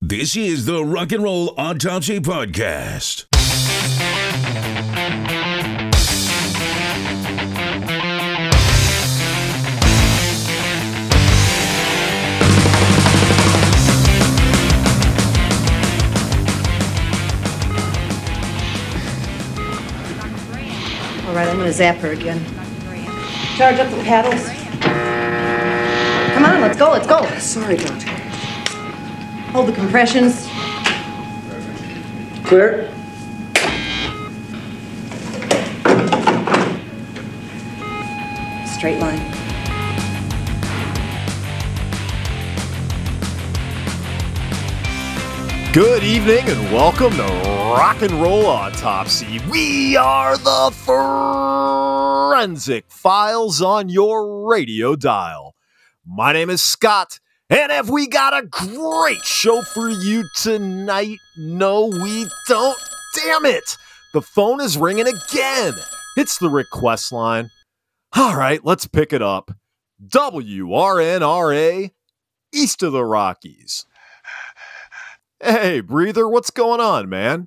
This is the Rock and Roll Autopsy Podcast. All right, I'm going to zap her again. Charge up the paddles. Come on, let's go, let's go. Sorry, Doctor. Hold the compressions. Clear. Straight line. Good evening and welcome to Rock and Roll Autopsy. We are the Forensic Files on your radio dial. My name is Scott, and have we got a great show for you tonight? No, we don't. Damn it! The phone is ringing again. It's the request line. All right, let's pick it up. WRNRA, east of the Rockies. Hey, Breather, what's going on, man?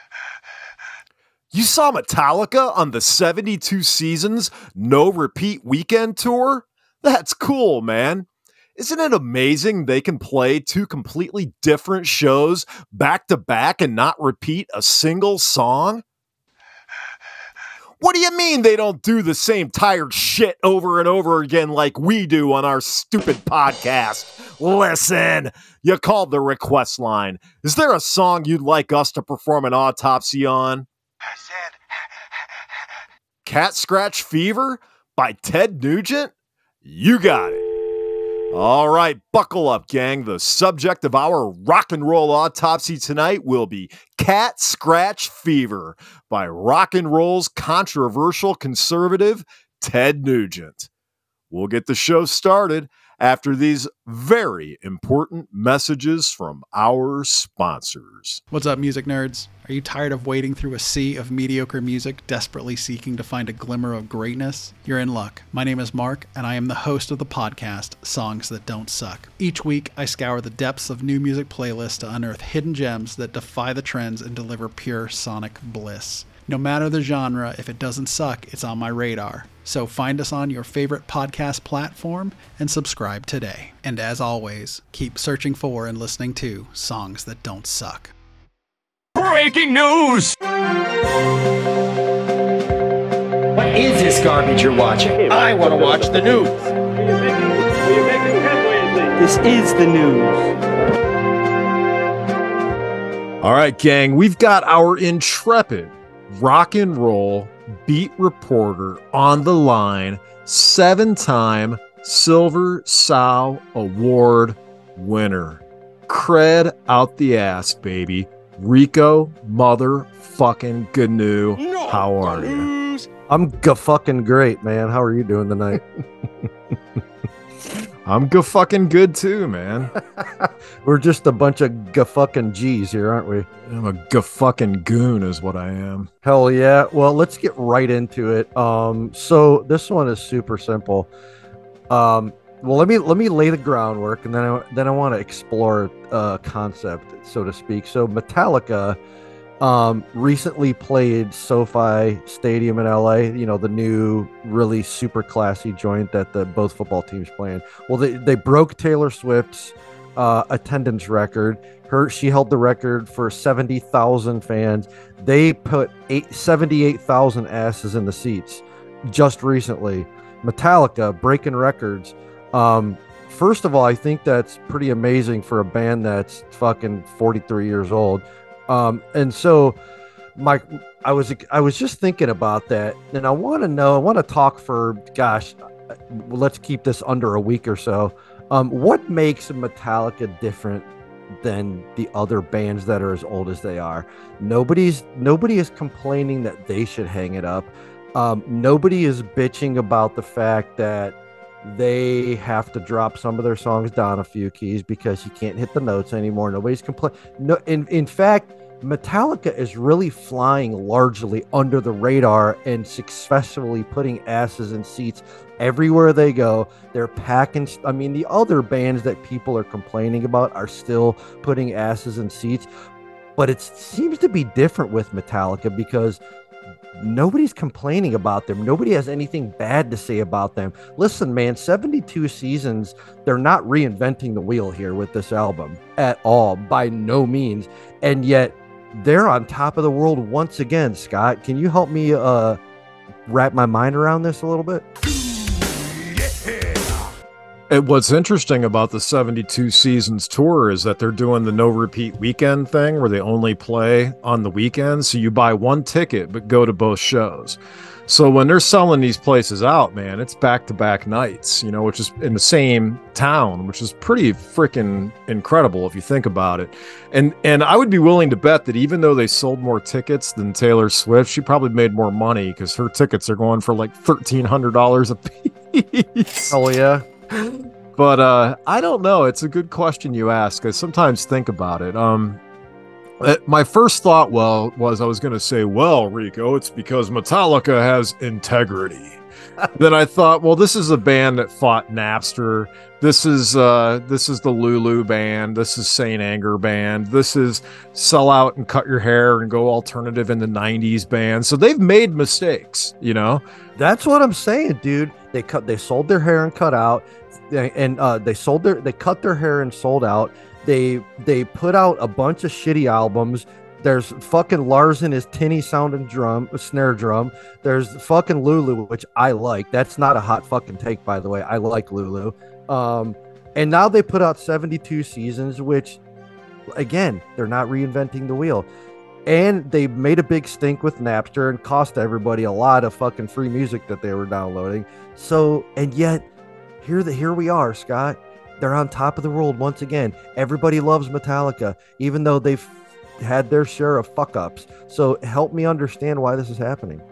You saw Metallica on the 72 Seasons No Repeat Weekend Tour? That's cool, man. Isn't it amazing they can play two completely different shows back to back and not repeat a single song? What do you mean they don't do the same tired shit over and over again like we do on our stupid podcast? Listen, you called the request line. Is there a song you'd like us to perform an autopsy on? I said... Cat Scratch Fever by Ted Nugent? You got it. All right, buckle up, gang. The subject of our rock and roll autopsy tonight will be Cat Scratch Fever by rock and roll's controversial conservative, Ted Nugent. We'll get the show started after these very important messages from our sponsors. What's up, music nerds? Are you tired of wading through a sea of mediocre music, desperately seeking to find a glimmer of greatness? You're in luck. My name is Mark, and I am the host of the podcast, Songs That Don't Suck. Each week, I scour the depths of new music playlists to unearth hidden gems that defy the trends and deliver pure sonic bliss. No matter the genre, if it doesn't suck, it's on my radar. So find us on your favorite podcast platform and subscribe today. And as always, keep searching for and listening to Songs That Don't Suck. Breaking news! What is this garbage you're watching? I want to watch the news. This is the news. All right, gang, we've got our intrepid rock and roll beat reporter on the line, 7-time Silver Sow Award winner. Cred out the ass, baby. Rico motherfucking Gnu. How are you? I'm fucking great, man. How are you doing tonight? I'm fucking good too, man. We're just a bunch of fucking G's here, aren't we? I'm a fucking goon is what I am. Hell yeah. Well, let's get right into it. So this one is super simple. Well, let me lay the groundwork, and then I want to explore a concept, so to speak. So Metallica recently played SoFi Stadium in LA, you know, the new really super classy joint that both football teams play in. Well, they broke Taylor Swift's attendance record. She held the record for 70,000 fans. They put 78,000 asses in the seats just recently. Metallica breaking records. First of all, I think that's pretty amazing for a band that's fucking 43 years old. And so I was just thinking about that, and I want to talk for, gosh, let's keep this under a week or so. What makes Metallica different than the other bands that are as old as they are? Nobody is complaining that they should hang it up. Nobody is bitching about the fact that they have to drop some of their songs down a few keys because you can't hit the notes anymore. Nobody's complaining. No, in fact, Metallica is really flying largely under the radar and successfully putting asses in seats everywhere they go. They're packing. I mean, the other bands that people are complaining about are still putting asses in seats, but it seems to be different with Metallica because nobody's complaining about them. Nobody has anything bad to say about them. Listen, man, 72 seasons, they're not reinventing the wheel here with this album at all, by no means. And yet they're on top of the world once again. Scott, can you help me wrap my mind around this a little bit? And what's interesting about the 72 Seasons tour is that they're doing the no repeat weekend thing where they only play on the weekends. So you buy one ticket, but go to both shows. So when they're selling these places out, man, it's back-to-back nights, you know, which is in the same town, which is pretty freaking incredible if you think about it. And I would be willing to bet that even though they sold more tickets than Taylor Swift, she probably made more money because her tickets are going for like $1,300 a piece. Oh, yeah. But I don't know. It's a good question you ask. I sometimes think about it. My first thought, was I was going to say, well, Rico, it's because Metallica has integrity. Then I thought, well, this is a band that fought Napster. This is the Lulu band. This is Saint Anger band. This is Sell Out and Cut Your Hair and Go Alternative in the 90s band. So they've made mistakes, you know? That's what I'm saying, dude. They sold their hair and cut out, and they cut their hair and sold out. They put out a bunch of shitty albums. There's fucking Lars and his tinny sounding snare drum. There's fucking Lulu, which I like. That's not a hot fucking take, by the way. I like Lulu. And now they put out 72 Seasons, which, again, they're not reinventing the wheel. And they made a big stink with Napster and cost everybody a lot of fucking free music that they were downloading. So, and yet, here we are, Scott. They're on top of the world once again. Everybody loves Metallica, even though they've had their share of fuck ups. So help me understand why this is happening.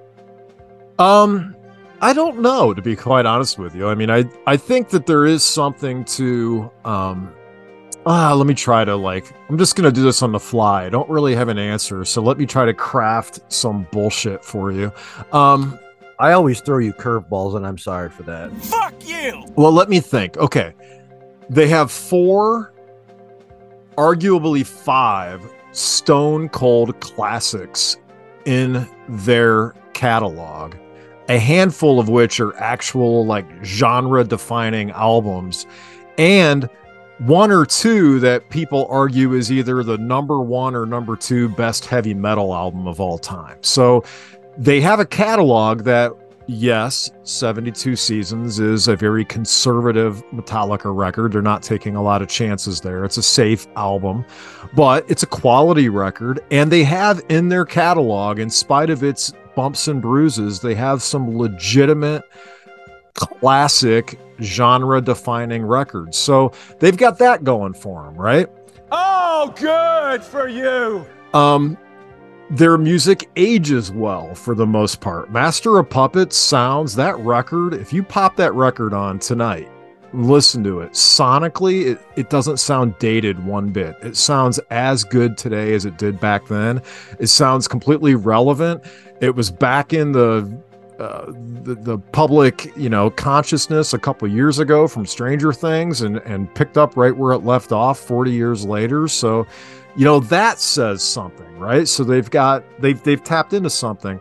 I don't know, to be quite honest with you. I mean, I think that there is something to, let me try to I'm just going to do this on the fly. I don't really have an answer. So let me try to craft some bullshit for you. I always throw you curveballs and I'm sorry for that. Fuck you! Well, let me think. Okay. They have 4, arguably 5 stone cold classics in their catalog, a handful of which are actual genre defining albums, and 1 or 2 that people argue is either the number 1 or number 2 best heavy metal album of all time. So they have a catalog that, yes, 72 Seasons is a very conservative Metallica record. They're not taking a lot of chances there. It's a safe album, but it's a quality record. And they have in their catalog, in spite of its bumps and bruises, they have some legitimate classic genre-defining records. So they've got that going for them, right? Oh, good for you! Their music ages well for the most part. Master of Puppets sounds, that record, if you pop that record on tonight, listen to it. Sonically, it doesn't sound dated one bit. It sounds as good today as it did back then. It sounds completely relevant. It was back in the public, consciousness a couple years ago from Stranger Things and picked up right where it left off 40 years later. So, that says something, right? So they've tapped into something.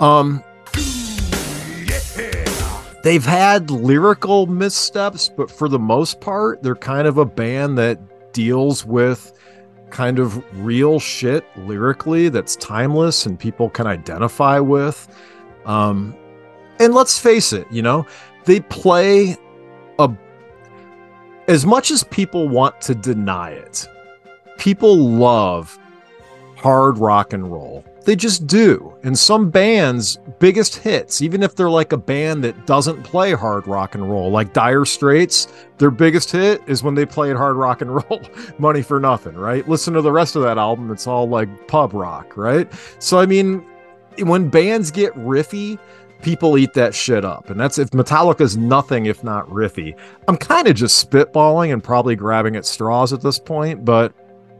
They've had lyrical missteps, but for the most part, they're kind of a band that deals with kind of real shit lyrically that's timeless and people can identify with. And let's face it, they play as much as people want to deny it. People love hard rock and roll. They just do. And some bands' biggest hits, even if they're like a band that doesn't play hard rock and roll, like Dire Straits, their biggest hit is when they played hard rock and roll, Money for Nothing, right? Listen to the rest of that album. It's all like pub rock, right? So, I mean, when bands get riffy, people eat that shit up. And that's if Metallica's nothing if not riffy. I'm kind of just spitballing and probably grabbing at straws at this point, but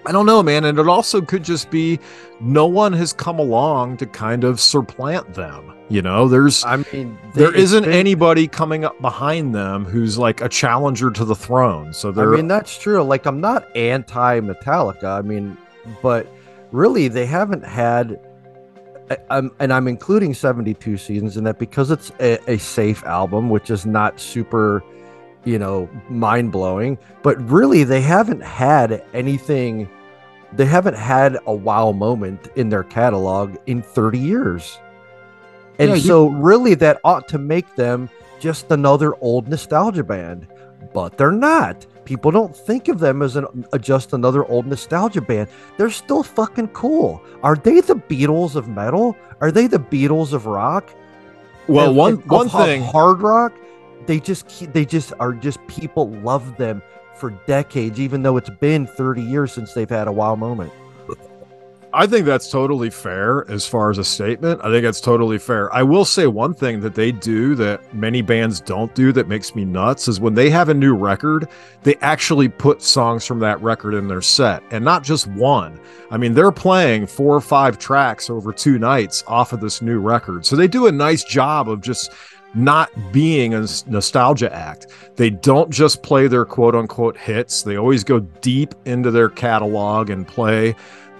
I don't know, man. And it also could just be no one has come along to kind of supplant them. You know, there isn't anybody coming up behind them who's like a challenger to the throne. So that's true. Like, I'm not anti-Metallica. But really they haven't had, and I'm including 72 Seasons in that because it's a safe album, which is not super, mind-blowing, but really they haven't had anything. They haven't had a wow moment in their catalog in 30 years. And really that ought to make them just another old nostalgia band, but they're not. People don't think of them as just another old nostalgia band. They're still fucking cool. Are they the Beatles of metal? Are they the Beatles of rock? Well, one thing, hard rock, they just are people love them for decades, even though it's been 30 years since they've had a wow moment. I think that's totally fair as far as a statement. I think that's totally fair. I will say one thing that they do that many bands don't do that makes me nuts is when they have a new record, they actually put songs from that record in their set, and not just one. I mean, they're playing 4 or 5 tracks over 2 nights off of this new record. So they do a nice job of just not being a nostalgia act. They don't just play their quote unquote hits. They always go deep into their catalog and play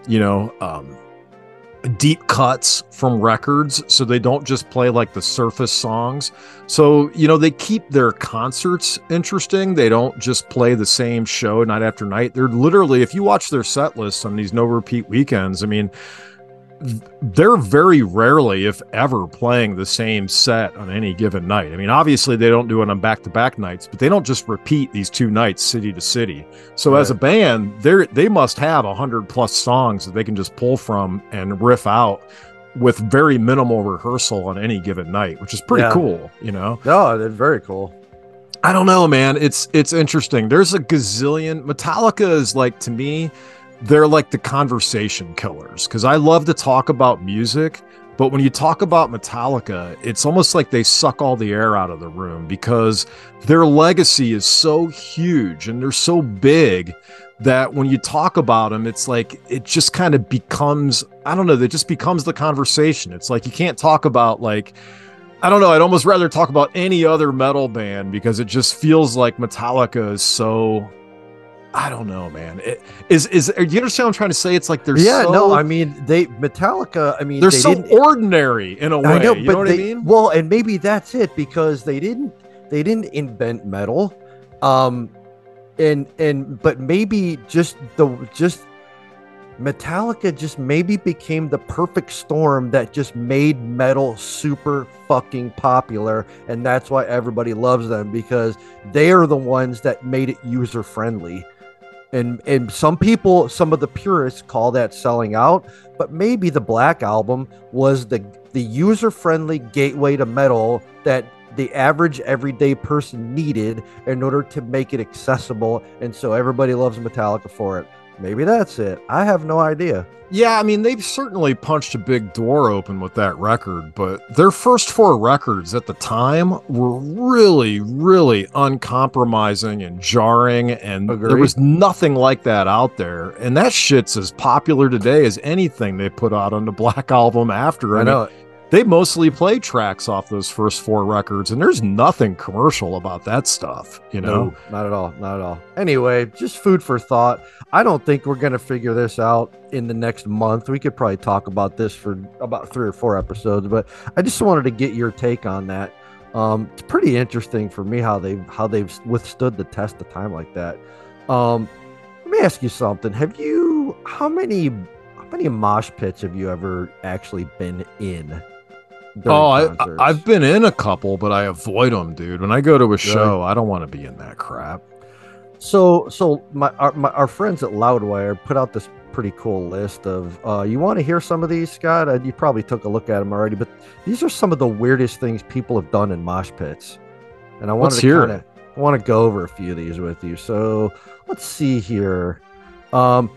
deep cuts from records. So they don't just play like the surface songs. So, they keep their concerts interesting. They don't just play the same show night after night. They're literally, if you watch their set lists on these no repeat weekends, they're very rarely, if ever, playing the same set on any given night. Obviously they don't do it on back-to-back nights, but they don't just repeat these 2 nights city to city. So as a band, they must have 100+ songs that they can just pull from and riff out with very minimal rehearsal on any given night, which is pretty cool, No, they're very cool. I don't know, man. It's interesting. There's a gazillion. Metallica is like, to me, they're like the conversation killers, because I love to talk about music, but when you talk about Metallica, it's almost like they suck all the air out of the room, because their legacy is so huge and they're so big that when you talk about them, it's like it just kind of becomes, I don't know, it just becomes the conversation. It's like you can't talk about, like, I don't know, I'd almost rather talk about any other metal band, because it just feels like Metallica is so, I don't know, man. Do you understand what I'm trying to say? It's like they're Metallica, they're so ordinary in a way. I know, you know what I mean? Well, and maybe that's it, because they didn't invent metal. But maybe just Metallica just maybe became the perfect storm that just made metal super fucking popular, and that's why everybody loves them, because they are the ones that made it user friendly. And some people, some of the purists call that selling out, but maybe the Black Album was the user-friendly gateway to metal that the average everyday person needed in order to make it accessible, and so everybody loves Metallica for it. Maybe that's it. I have no idea. Yeah, they've certainly punched a big door open with that record, but their first 4 records at the time were really, really uncompromising and jarring, and There was nothing like that out there. And that shit's as popular today as anything they put out on the Black Album after. I know. They mostly play tracks off those first 4 records, and there's nothing commercial about that stuff, No, not at all. Anyway, just food for thought. I don't think we're going to figure this out in the next month. We could probably talk about this for about 3 or 4 episodes, but I just wanted to get your take on that. It's pretty interesting for me how they've withstood the test of time like that. Let me ask you something. How many mosh pits have you ever actually been in? I've been in a couple, but I avoid them, dude. When I go to a show, I don't want to be in that crap. So our friends at Loudwire put out this pretty cool list of, you want to hear some of these, Scott? You probably took a look at them already, but these are some of the weirdest things people have done in mosh pits. And I want to go over a few of these with you. So let's see here.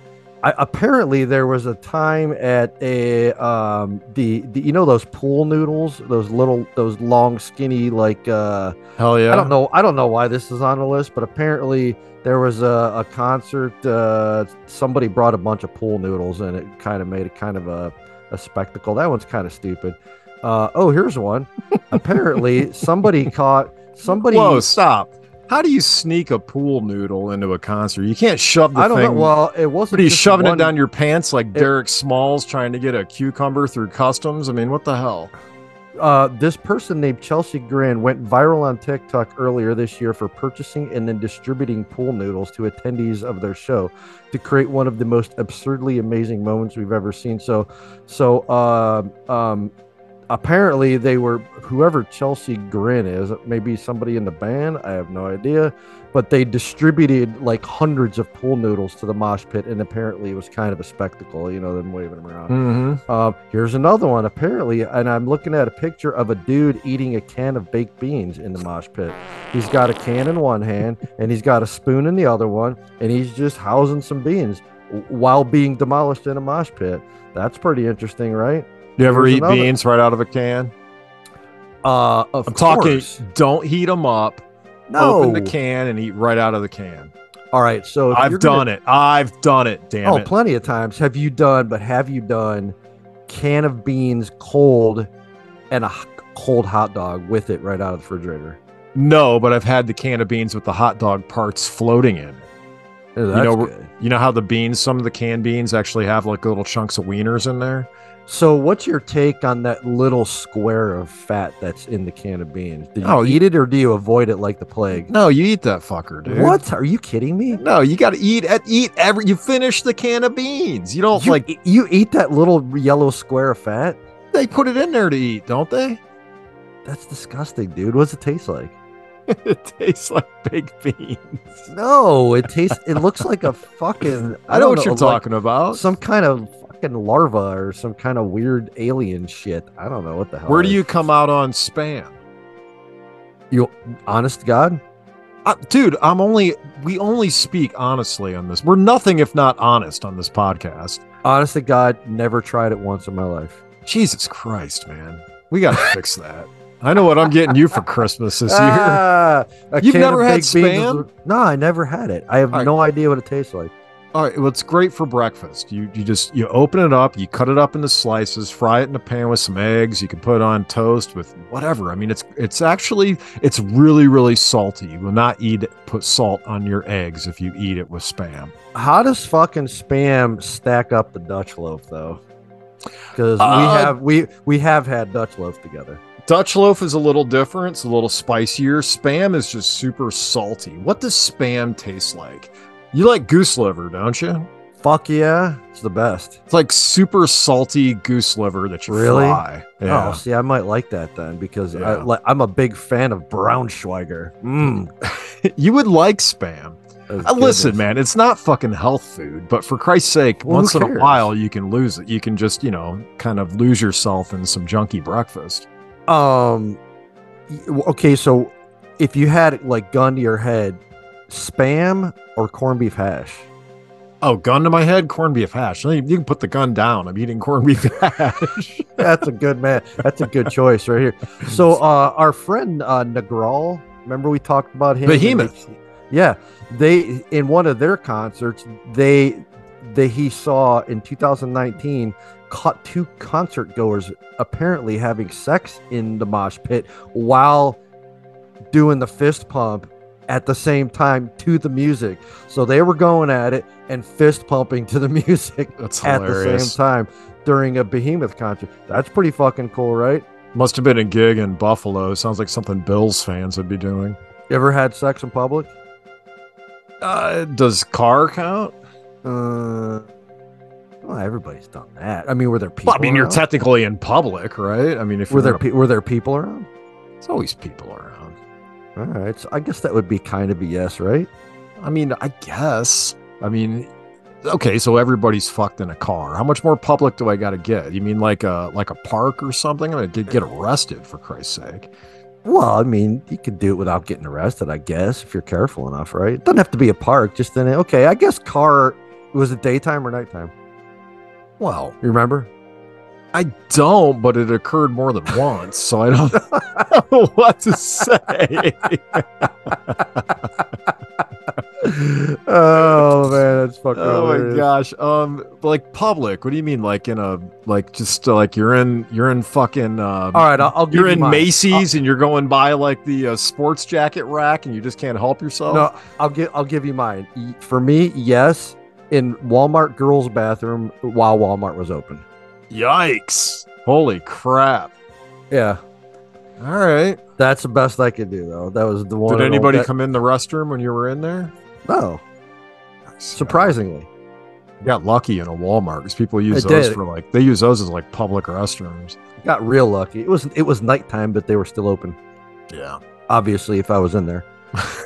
apparently there was a time at a the you know those pool noodles, those long skinny like Hell yeah. I don't know why this is on the list, but apparently there was a concert. Somebody brought a bunch of pool noodles, and it kind of made it kind of a spectacle. That one's kind of stupid. Oh, here's one. Apparently, somebody. Whoa, stop. How do you sneak a pool noodle into a concert? You can't shove the thing. I don't know. Well, it wasn't. What are you just shoving one... it down your pants like Derek Smalls trying to get a cucumber through customs? I mean, what the hell? This person named Chelsea Grin went viral on TikTok earlier this year for purchasing and then distributing pool noodles to attendees of their show to create one of the most absurdly amazing moments we've ever seen. So apparently they were, whoever Chelsea Grin is, maybe somebody in the band, I have no idea, but they distributed like hundreds of pool noodles to the mosh pit, and apparently it was kind of a spectacle, you know, them waving them around. Mm-hmm. Here's another one, apparently, and I'm looking at a picture of a dude eating a can of baked beans in the mosh pit. He's got a can in one hand, and he's got a spoon in the other one, and he's just housing some beans while being demolished in a mosh pit. That's pretty interesting, right? You ever eat beans right out of a can? I'm talking, don't heat them up. No. Open the can and eat right out of the can. All right, so I've done it. Damn it. Plenty of times. Have you done can of beans cold and a cold hot dog with it right out of the refrigerator? No, but I've had the can of beans with the hot dog parts floating in it. Oh, that's good. You know how the beans, some of the canned beans actually have like little chunks of wieners in there? So what's your take on that little square of fat that's in the can of beans? Do you eat it or do you avoid it like the plague? No, you eat that fucker, dude. What? Are you kidding me? No, you got to eat every. You finish the can of beans. You don't you eat that little yellow square of fat? They put it in there to eat, don't they? That's disgusting, dude. What's it taste like? It tastes like baked beans. No, it looks like a fucking. I know what you're talking about. Some kind of larva or some kind of weird alien shit. I don't know what the hell. Where do you come out on spam? You honest to God? Dude, we only speak honestly on this. We're nothing if not honest on this podcast. Honest to God, never tried it once in my life. Jesus Christ, man. We got to fix that. I know what I'm getting you for Christmas this year. You've never had spam? No, I never had it. I have no idea what it tastes like. All right, well, it's great for breakfast. You open it up, you cut it up into slices, fry it in a pan with some eggs. You can put it on toast with whatever. I mean, it's really, really salty. You will not put salt on your eggs if you eat it with spam. How does fucking spam stack up the Dutch loaf though? Because we have had Dutch loaf together. Dutch loaf is a little different. It's a little spicier. Spam is just super salty. What does spam taste like? You like goose liver, don't you? Fuck yeah. It's the best. It's like super salty goose liver that you really fry. Yeah. Oh, see, I might like that then because I'm a big fan of Braunschweiger. You would like spam. Listen, man, it's not fucking health food, but for Christ's sake, once in a while you can lose it. You can just, kind of lose yourself in some junky breakfast. Okay, so if you had like gun to your head, spam or corned beef hash? Oh, gun to my head, corned beef hash. You can put the gun down. I'm eating corned beef hash. That's a good man. That's a good choice right here. So our friend Negral, remember we talked about him? Behemoth. Yeah, they in one of their concerts, he saw in 2019 caught two concert goers apparently having sex in the mosh pit while doing the fist pump at the same time to the music. So they were going at it and fist pumping to the music at the same time during a Behemoth concert. That's pretty fucking cool, right? Must have been a gig in Buffalo. Sounds like something Bills fans would be doing. You ever had sex in public? Does car count? Well, everybody's done that. I mean, were there people? Well, I mean, you're technically in public, right? I mean, if were there people around? There's always people around. All right, so I guess that would be kind of a yes, right? I mean, I guess. I mean, okay, so everybody's fucked in a car. How much more public do I got to get? You mean like a park or something? I'm gonna get arrested for Christ's sake. Well, I mean, you could do it without getting arrested, I guess, if you're careful enough, right? It doesn't have to be a park. Just in okay, I guess car Was it daytime or nighttime? Well, You remember? I don't, but it occurred more than once, so I don't know what to say. Oh man, that's fucking. Oh my hilarious. gosh. Like public. What do you mean? Like in a just like you're in fucking. All right, I'll give You're you in mine. Macy's and you're going by like the sports jacket rack and you just can't help yourself. No, I'll give you mine. For me, yes, in Walmart girls' bathroom while Walmart was open. Yikes! Holy crap! Yeah, All right. that's the best I could do though. That was the one. Did anybody that, come in the restroom when you were in there? No, surprisingly. You got lucky in a Walmart because people use I those did. for like they use those as like public restrooms. Got real lucky. It was nighttime, but they were still open. Yeah. Obviously, if I was in there.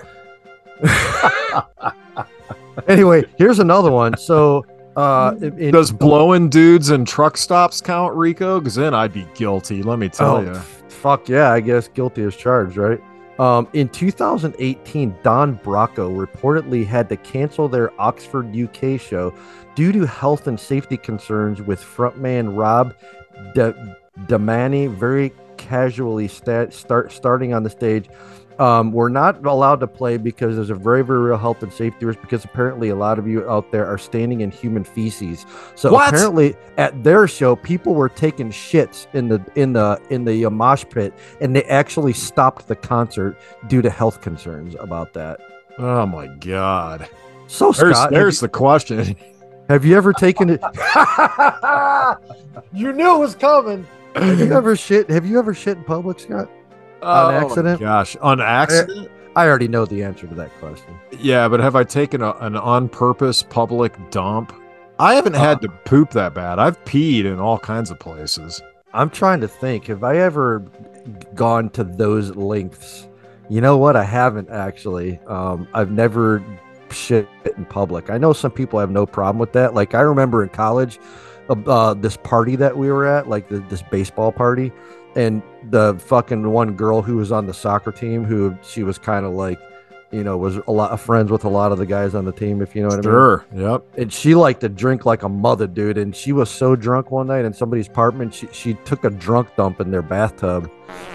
Anyway, here's another one. So, Does blowing dudes in truck stops count, Rico? Because then I'd be guilty. Let me tell you. Fuck yeah, I guess guilty as charged, right? In 2018, Don Bracco reportedly had to cancel their Oxford, UK show due to health and safety concerns with frontman Rob Damani very casually starting on the stage. We're not allowed to play because there's a very, very real health and safety risk because apparently a lot of you out there are standing in human feces. So What? apparently at their show, people were taking shits in the mosh pit, and they actually stopped the concert due to health concerns about that. Oh my god. So Scott, There's the question. have you ever taken it? You knew it was coming. Have you ever shit in public, Scott? On accident? Oh my gosh, on accident? I already know the answer to that question. Yeah, but have I taken an on-purpose public dump? I haven't had to poop that bad. I've peed in all kinds of places. I'm trying to think. Have I ever gone to those lengths? You know what? I haven't actually. I've never shit in public. I know some people have no problem with that. Like I remember in college, this party that we were at, like this baseball party, and the fucking one girl who was on the soccer team, who she was kind of like, you know, was a lot of friends with a lot of the guys on the team, if you know what I mean. Sure. Yep. And she liked to drink like a mother, dude. And she was so drunk one night in somebody's apartment, she took a drunk dump in their bathtub.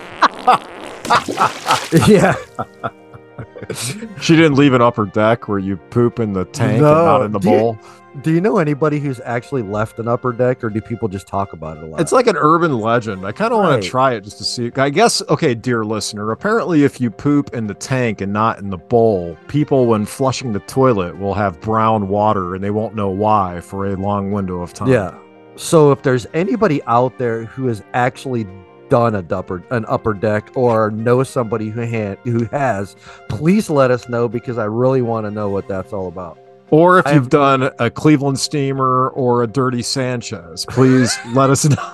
Yeah. She didn't leave an upper deck where you poop in the tank and not in the bowl. Do you know anybody who's actually left an upper deck, or do people just talk about it a lot? It's like an urban legend. I kind of want Right. to try it just to see. I guess, okay, dear listener, apparently if you poop in the tank and not in the bowl, people, when flushing the toilet, will have brown water and they won't know why for a long window of time. Yeah. So if there's anybody out there who has actually done an upper deck or knows somebody who has, please let us know, because I really want to know what that's all about. Or if you've done a Cleveland Steamer or a Dirty Sanchez, please let us know.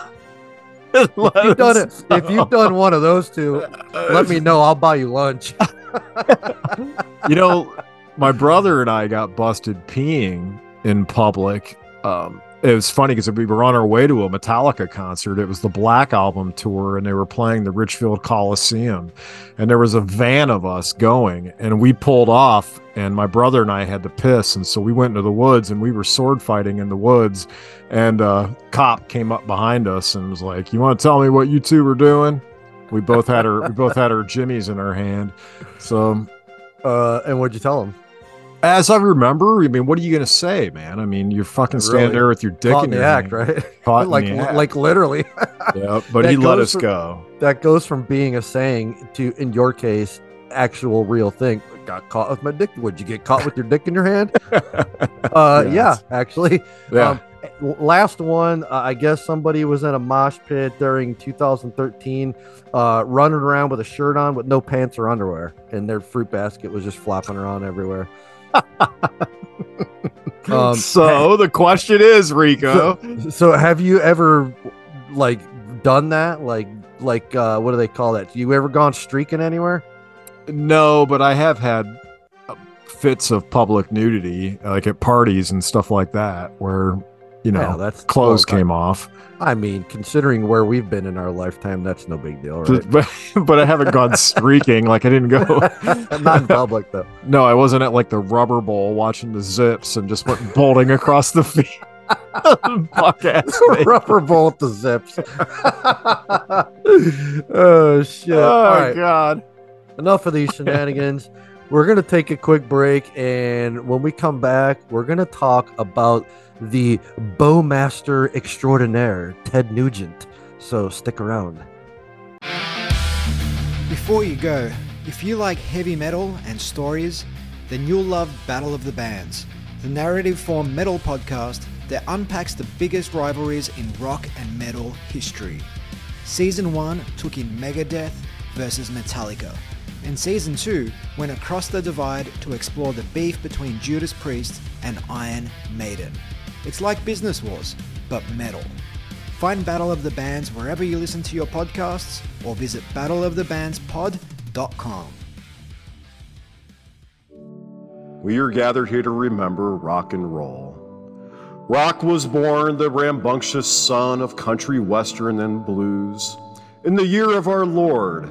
If you've done one of those two, let me know. I'll buy you lunch. You know, my brother and I got busted peeing in public. It was funny because we were on our way to a Metallica concert. It was the Black Album tour, and they were playing the Richfield Coliseum. And there was a van of us going, and we pulled off, and my brother and I had to piss. And so we went into the woods, and we were sword fighting in the woods. And a cop came up behind us and was like, "You want to tell me what you two were doing?" We both had our jimmies in our hand. So, And what'd you tell him? as I remember, I mean, what are you gonna say, man? I mean, you're fucking standing Really there with your dick Caught in in your the act, hand. right? Caught in like the act. like literally. Yeah, but That he let goes us for- go. That goes from being a saying to, in your case, actual real thing. Got caught with my dick. Would you get caught with your dick in your hand? Yeah, actually. Yeah. Last one, I guess somebody was in a mosh pit during 2013, running around with a shirt on with no pants or underwear, and their fruit basket was just flopping around everywhere. So the question is, Rico. So have you ever like done that? Like what do they call that? You ever gone streaking anywhere? No, but I have had fits of public nudity, like at parties and stuff like that, where Yeah, that's clothes well, came off. I mean, considering where we've been in our lifetime, that's no big deal, right? But I haven't gone streaking. Like I didn't go. Not in public though. No, I wasn't at like the Rubber Bowl watching the Zips and just went bolting across the field. Fuck ass me. Rubber bowl with the Zips. Oh shit! Oh All right, God. enough of these shenanigans. We're gonna take a quick break, and when we come back, we're gonna talk about the Bowmaster extraordinaire, Ted Nugent. So stick around. Before you go, if you like heavy metal and stories, then you'll love Battle of the Bands, the narrative form metal podcast that unpacks the biggest rivalries in rock and metal history. Season 1 took in Megadeth versus Metallica, and Season 2 went across the divide to explore the beef between Judas Priest and Iron Maiden. It's like Business Wars, but metal. Find Battle of the Bands wherever you listen to your podcasts, or visit battleofthebandspod.com. We are gathered here to remember rock and roll. Rock was born the rambunctious son of country western and blues in the year of our Lord,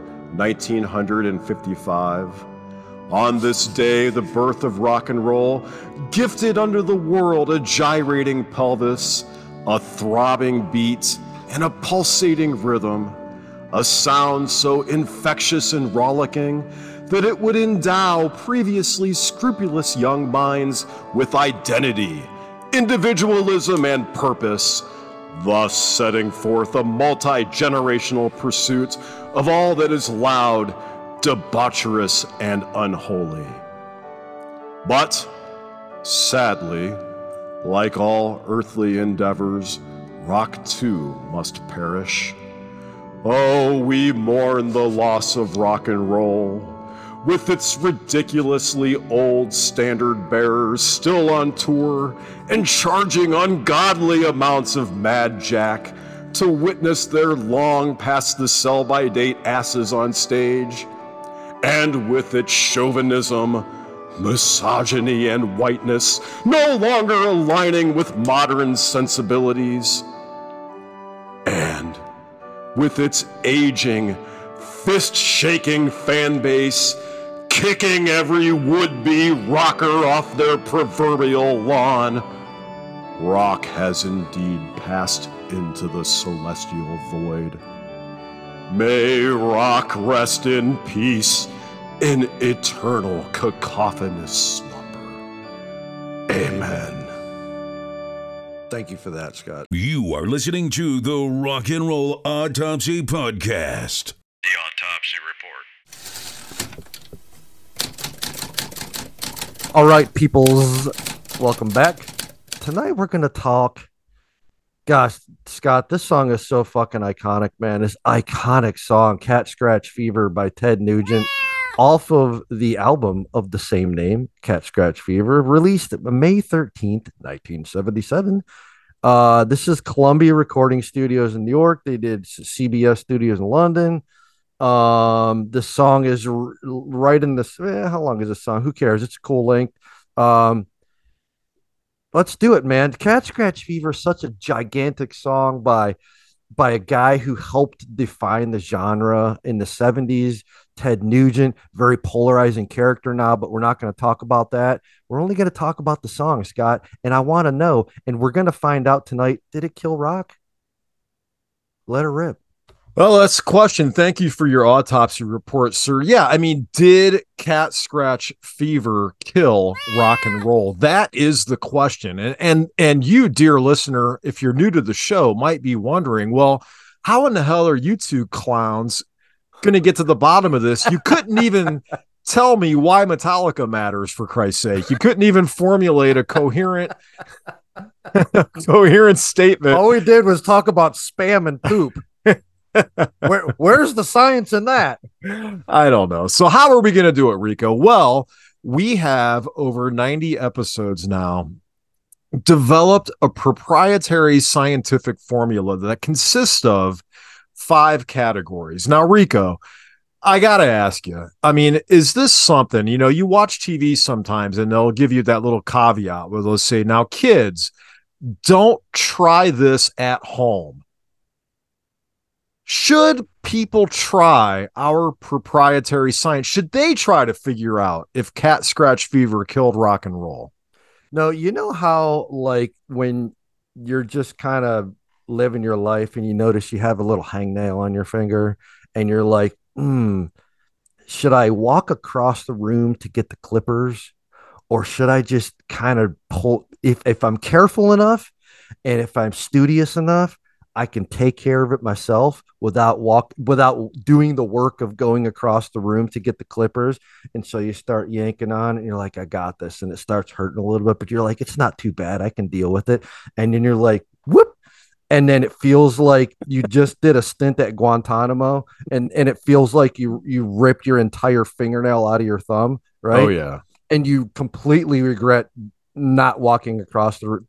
1955. On this day, the birth of rock and roll gifted unto the world a gyrating pelvis, a throbbing beat, and a pulsating rhythm, a sound so infectious and rollicking that it would endow previously scrupulous young minds with identity, individualism, and purpose, thus setting forth a multi-generational pursuit of all that is loud, debaucherous, and unholy. But, sadly, like all earthly endeavors, rock too must perish. Oh, we mourn the loss of rock and roll, with its ridiculously old standard bearers still on tour and charging ungodly amounts of Mad Jack to witness their long past the sell-by-date asses on stage, and with its chauvinism, misogyny, and whiteness no longer aligning with modern sensibilities, and with its aging, fist-shaking fan base kicking every would-be rocker off their proverbial lawn, rock has indeed passed into the celestial void. May rock rest in peace in eternal cacophonous slumber. Amen. Thank you for that, Scott. You are listening to the Rock and Roll Autopsy Podcast. The Autopsy Report. All right, peoples, welcome back. Tonight we're going to talk. Gosh, Scott, this song is so fucking iconic, man. This iconic song, Cat Scratch Fever by Ted Nugent, off of the album of the same name, Cat Scratch Fever, released May 13th, 1977. This is Columbia Recording Studios in New York. They did CBS Studios in London. The song is right in this. How long is this song? Who cares? It's a cool length. Let's do it, man. Cat Scratch Fever is such a gigantic song by a guy who helped define the genre in the 70s. Ted Nugent, very polarizing character now, but we're not going to talk about that. We're only going to talk about the song, Scott. And I want to know, and we're going to find out tonight, did it kill rock? Let her rip. Well, that's the question. Thank you for your autopsy report, sir. Yeah, I mean, did Cat Scratch Fever kill rock and roll? That is the question. And you, dear listener, if you're new to the show, might be wondering, well, how in the hell are you two clowns going to get to the bottom of this? You couldn't even tell me why Metallica matters, for Christ's sake. You couldn't even formulate a coherent statement. All we did was talk about spam and poop. Where's the science in that? I don't know. So how are we going to do it, Rico? Well, we have over 90 episodes now developed a proprietary scientific formula that consists of 5 categories. Now, Rico, I got to ask you, I mean, is this something, you watch TV sometimes and they'll give you that little caveat where they'll say, now, kids, don't try this at home. Should people try our proprietary science? Should they try to figure out if cat scratch fever killed rock and roll? No, you know how, like, when you're just kind of living your life and you notice you have a little hangnail on your finger and you're like, should I walk across the room to get the clippers? Or should I just kind of pull, if I'm careful enough and if I'm studious enough, I can take care of it myself without doing the work of going across the room to get the clippers. And so you start yanking on and you're like, I got this. And it starts hurting a little bit, but you're like, it's not too bad. I can deal with it. And then you're like, whoop. And then it feels like you just did a stint at Guantanamo and it feels like you ripped your entire fingernail out of your thumb. Right. Oh yeah. And you completely regret not walking across the room.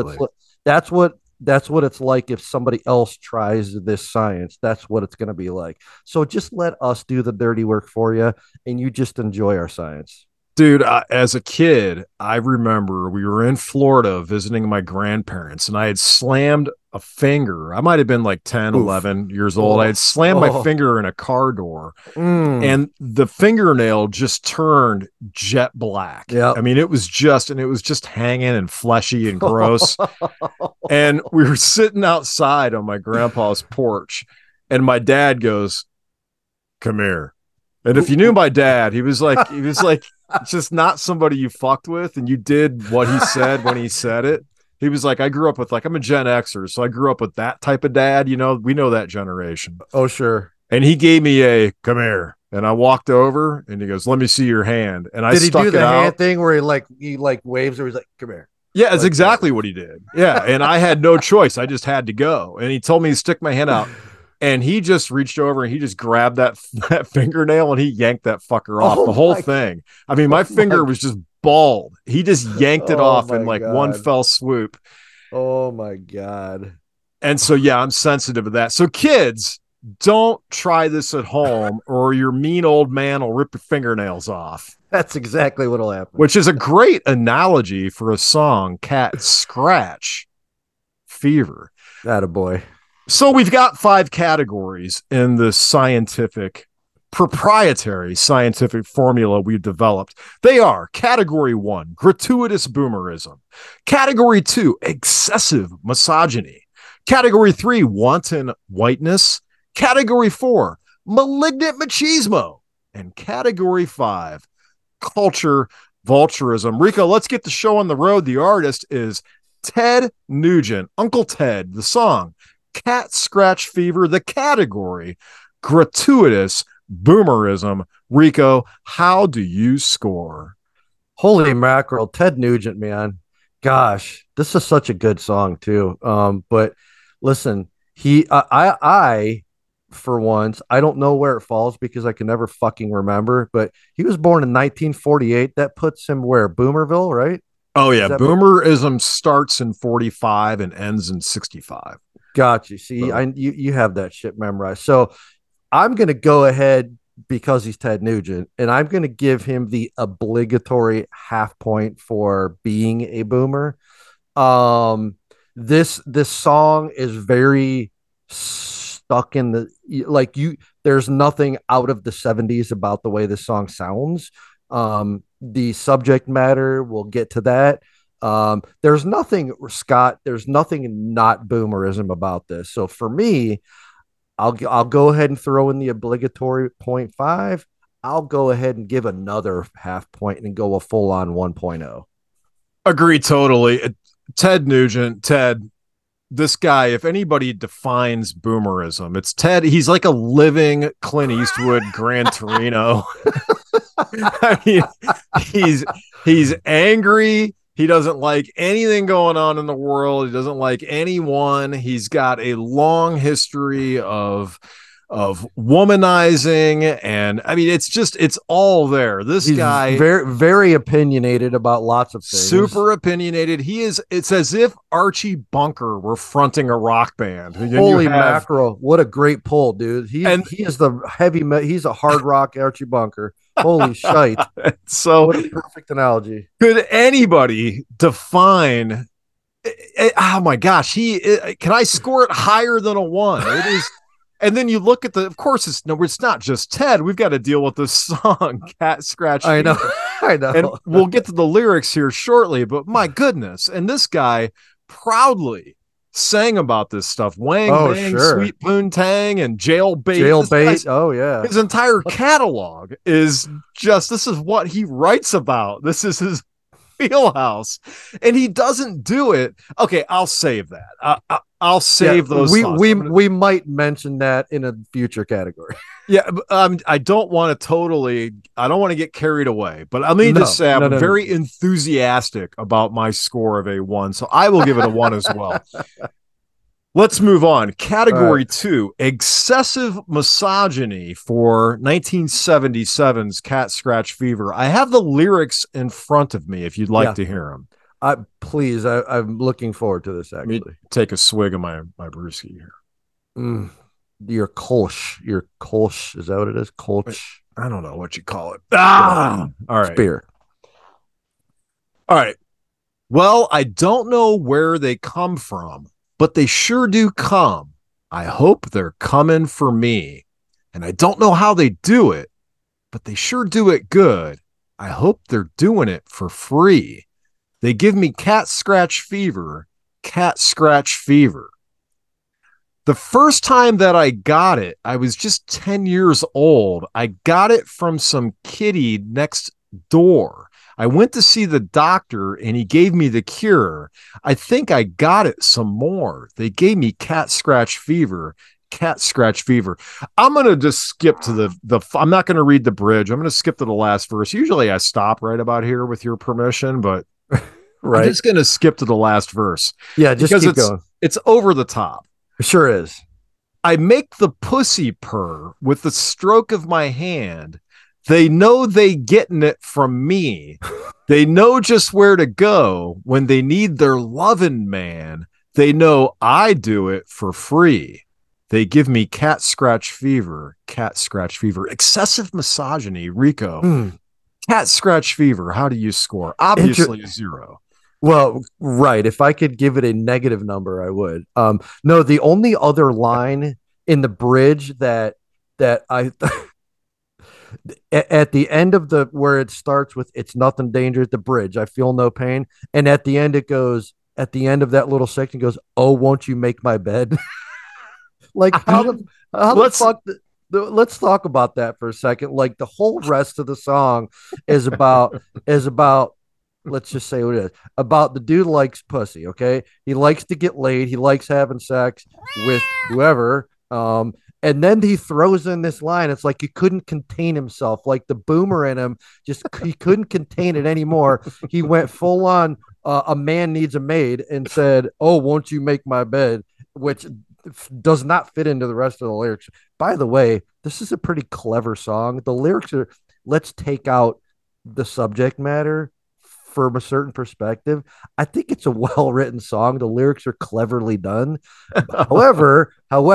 That's what it's like if somebody else tries this science. That's what it's going to be like. So just let us do the dirty work for you, and you just enjoy our science. Dude, as a kid, I remember we were in Florida visiting my grandparents, and I had slammed a finger. I might have been like 10, 11 years old. I had slammed my finger in a car door, and the fingernail just turned jet black. Yeah. I mean, it was just hanging and fleshy and gross. And we were sitting outside on my grandpa's porch, and my dad goes, "Come here." And if you knew my dad, he was like, it's just not somebody you fucked with, and you did what he said when he said it. He was like, I grew up with, like, I'm a Gen Xer, so I grew up with that type of dad. You know, we know that generation. Oh, sure. And he gave me a come here, and I walked over, and he goes, "Let me see your hand." And I stuck it out. Did he do the hand thing where he waves, or he's like, "Come here"? Yeah, that's exactly what he did. Yeah, and I had no choice. I just had to go, and he told me to stick my hand out. And he just reached over and he just grabbed that fingernail and he yanked that fucker off, the whole thing. I mean, my finger was just bald. He just yanked it off in like one fell swoop. Oh my God. And so, yeah, I'm sensitive to that. So kids, don't try this at home or your mean old man will rip your fingernails off. That's exactly what'll happen. Which is a great analogy for a song, Cat Scratch Fever. Attaboy. So we've got 5 categories in the proprietary scientific formula we've developed. They are: Category 1, gratuitous boomerism; Category 2, excessive misogyny; Category 3, wanton whiteness; Category 4, malignant machismo; and Category 5, culture vulturism. Rico, let's get the show on the road. The artist is Ted Nugent, Uncle Ted. The song, Cat Scratch Fever. The category, gratuitous boomerism. Rico, how do you score? Holy mackerel, Ted Nugent, man. Gosh, this is such a good song too. But listen, I for once, I don't know where it falls because I can never fucking remember, but he was born in 1948. That puts him where? Boomerville, right? Oh yeah, boomerism starts in 45 and ends in 65. Got you. See, you have that shit memorized. So I'm going to go ahead because he's Ted Nugent, and I'm going to give him the obligatory half point for being a boomer. This song is very stuck in the there's nothing out of the 70s about the way this song sounds. The subject matter, we'll get to that. There's nothing, Scott, there's nothing not boomerism about this. So for me, I'll go ahead and throw in the obligatory 0.5. I'll go ahead and give another half point and go a full on 1.0. Agree totally. Ted Nugent, this guy, if anybody defines boomerism, it's Ted. He's like a living Clint Eastwood Gran Torino. I mean, he's angry. He doesn't like anything going on in the world. He doesn't like anyone. He's got a long history of womanizing, and I mean, it's all there. He's guy, very, very opinionated about lots of things. Super opinionated. It's as if Archie Bunker were fronting a rock band. Holy mackerel! What a great pull, dude. He is the he's a hard rock Archie Bunker. Holy shite. So what a perfect analogy. Could anybody define Oh my gosh, can I score it higher than a 1? It is. And then you look at of course it's not just Ted. We've got to deal with this song, Cat Scratch Fever. I know. I know. And we'll get to the lyrics here shortly, but my goodness. And this guy proudly sang about this stuff. Wang Bang, sure. Sweet Poontang, and Jailbait. Jailbait. Oh, yeah. His entire catalog is this is what he writes about. This is his wheelhouse. And he doesn't do it. Okay, I'll save that. I'll save those. We might mention that in a future category. Yeah, I don't want to get carried away, but let me just say I'm very enthusiastic about my score of a 1, so I will give it a 1 as well. Let's move on. Category 2, excessive misogyny for 1977's Cat Scratch Fever. I have the lyrics in front of me if you'd like to hear them. Please, I'm looking forward to this, actually. Let me take a swig of my brewski here. Your Kolsch. Is that what it is? Kolsch? I don't know what you call it. All right. Beer. All right. Well, I don't know where they come from, but they sure do come. I hope they're coming for me. And I don't know how they do it, but they sure do it good. I hope they're doing it for free. They give me cat scratch fever, cat scratch fever. The first time that I got it, I was just 10 years old. I got it from some kitty next door. I went to see the doctor and he gave me the cure. I think I got it some more. They gave me cat scratch fever, cat scratch fever. I'm going to just skip to I'm not going to read the bridge. I'm going to skip to the last verse. Usually I stop right about here with your permission, but right. I'm just going to skip to the last verse. Yeah, just keep going. It's over the top. It sure is. I make the pussy purr with the stroke of my hand. They know they getting it from me. They know just where to go when they need their loving man. They know I do it for free. They give me cat scratch fever, cat scratch fever. Excessive misogyny, Rico. Cat scratch fever. How do you score? Obviously a 0. Well, right. If I could give it a negative number, I would. No, the only other line in the bridge that I at the end of where it starts with "It's nothing dangerous," the bridge, I feel no pain, and at the end it goes. At the end of that little section, it goes, "Oh, won't you make my bed?" Like how the fuck? Let's talk about that for a second. Like the whole rest of the song is about. Let's just say what it is about. The dude likes pussy. Okay. He likes to get laid. He likes having sex with whoever. And then he throws in this line. It's like he couldn't contain himself. Like the boomer in him, he couldn't contain it anymore. He went full on, a man needs a maid, and said, "Oh, won't you make my bed?" Which does not fit into the rest of the lyrics. By the way, this is a pretty clever song. The lyrics are, let's take out the subject matter from a certain perspective. I think it's a well-written song. The lyrics are cleverly done. However,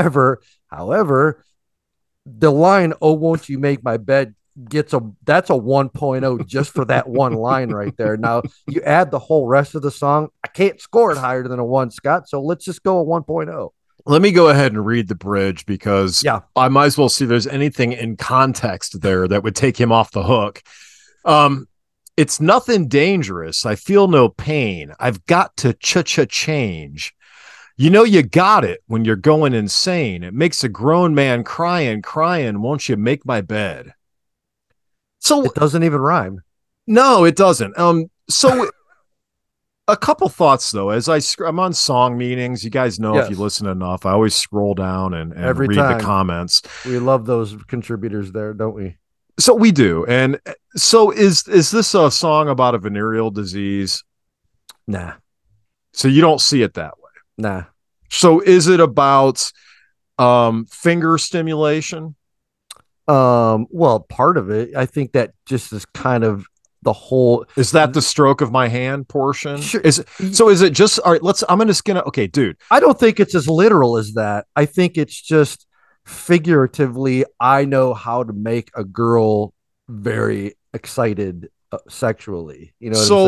the line, "Oh, won't you make my bed?" that's a 1.0 just for that one line right there. Now you add the whole rest of the song. I can't score it higher than a 1, Scott. So let's just go a 1.0. Let me go ahead and read the bridge because I might as well see if there's anything in context there that would take him off the hook. It's nothing dangerous. I feel no pain. I've got to change. You know you got it when you're going insane. It makes a grown man crying. Won't you make my bed? So it doesn't even rhyme. No, it doesn't. So a couple thoughts though, as I'm on song meetings. You guys know if you listen enough, I always scroll down and read the comments. We love those contributors there, don't we? So we do. And so is this a song about a venereal disease? Nah. So you don't see it that way? Nah. So is it about finger stimulation? Well, part of it. I think that just is kind of the whole. Is that the stroke of my hand portion? Sure. Is it just all right? I'm just gonna okay, dude. I don't think it's as literal as that. I think it's just figuratively, I know how to make a girl very excited sexually. You know what I'm saying?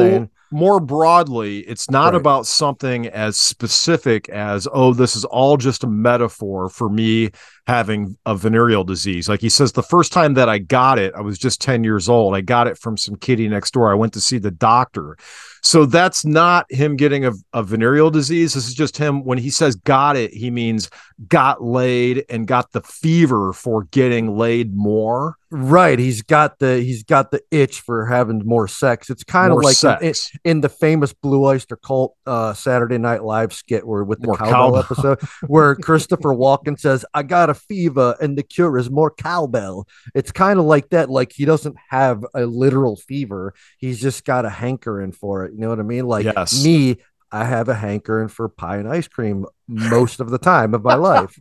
more broadly, it's not Right. about something as specific as, oh, this is all just a metaphor for me having a venereal disease. Like he says, the first time that I got it, I was just 10 years old. I got it from some kitty next door. I went to see the doctor. So that's not him getting a venereal disease. This is just him. When he says got it, he means got laid and got the fever for getting laid more. Right. He's got the itch for having more sex. It's kind of More like sex. in the famous Blue Oyster Cult Saturday Night Live skit where with the More cowbell cowbell. episode where Christopher Walken says, I got a fever and the cure is more cowbell. It's kind of like that. Like he doesn't have a literal fever. He's just got a hankering for it. You know what I mean? Like Yes. me, I have a hankering for pie and ice cream most of the time of my life.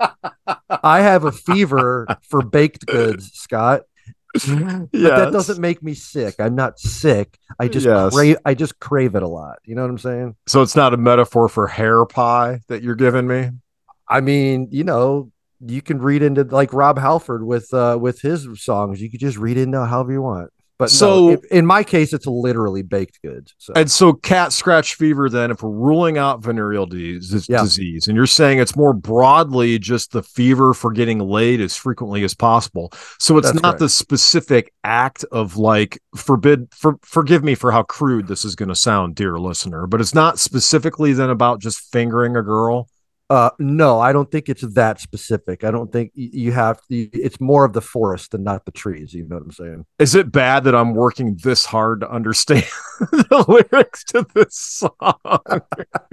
I have a fever for baked goods, Scott. But that doesn't make me sick. I'm not sick. I just Yes. crave it a lot. You know what I'm saying? So it's not a metaphor for hair pie that you're giving me. I mean, you can read into like Rob Halford with his songs. You could just read into however you want. But So- in my case, it's literally baked goods. So And so cat scratch fever, then, if we're ruling out venereal disease, and you're saying it's more broadly just the fever for getting laid as frequently as possible. So it's That's not right. the specific act of like forgive me for how crude this is going to sound, dear listener, but it's not specifically then about just fingering a girl. no, I don't think it's that specific. I don't think you have to. It's more of the forest than not the trees. You know what I'm saying? Is it bad that I'm working this hard to understand the lyrics to this song?